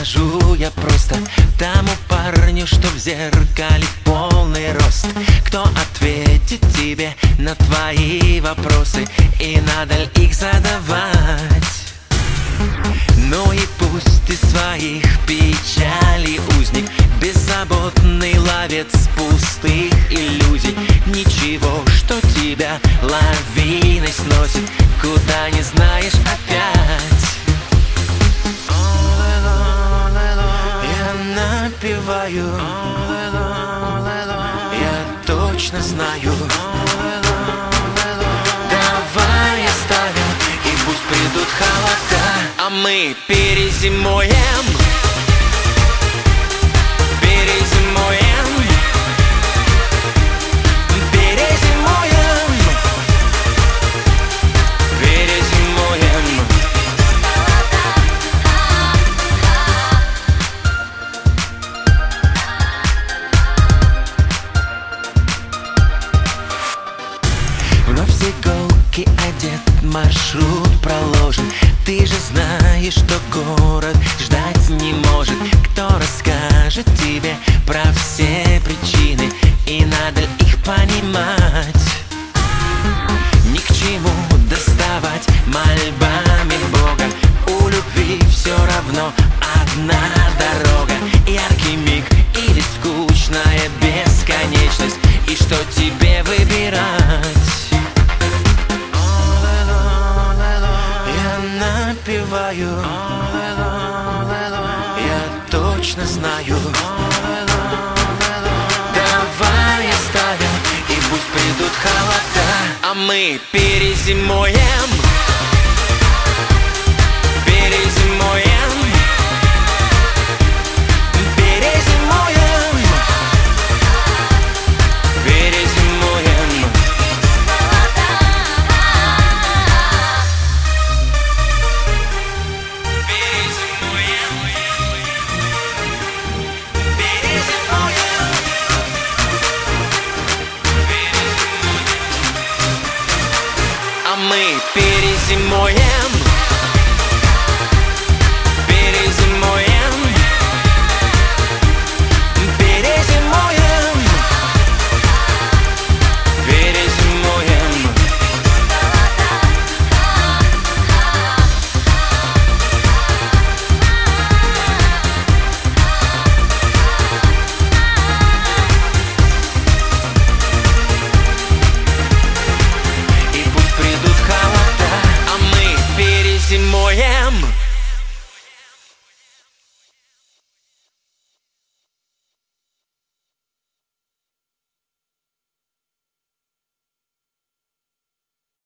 скажу я просто тому парню, что в зеркале в полный рост? Кто ответит тебе на твои вопросы, и надо ли их задавать? Ну и пусть ты своих печалей узник, беззаботный ловец пустых иллюзий. Ничего, что тебя лавиной сносит, куда не знаешь опять. Я напеваю, я точно знаю. Давай оставим, и пусть придут холода, а мы перезимуем. Перезимуем. Перезимуем. Перезимуем. Вновь с иголки одет, маршрут проложен. Ты же знаешь, что город ждать не может. Кто расскажет тебе про все причины, и надо ли их понимать? Ни к чему доставать мольбами Бога, у любви все равно одна дорога. Яркий миг или скучная бесконечность, и что тебе выбирать? Напеваю, я точно знаю. Давай оставим, и пусть придут холода, а мы перезимуем. Перезимуем. Перезимуем. Перезимуем. А мы перезимуем.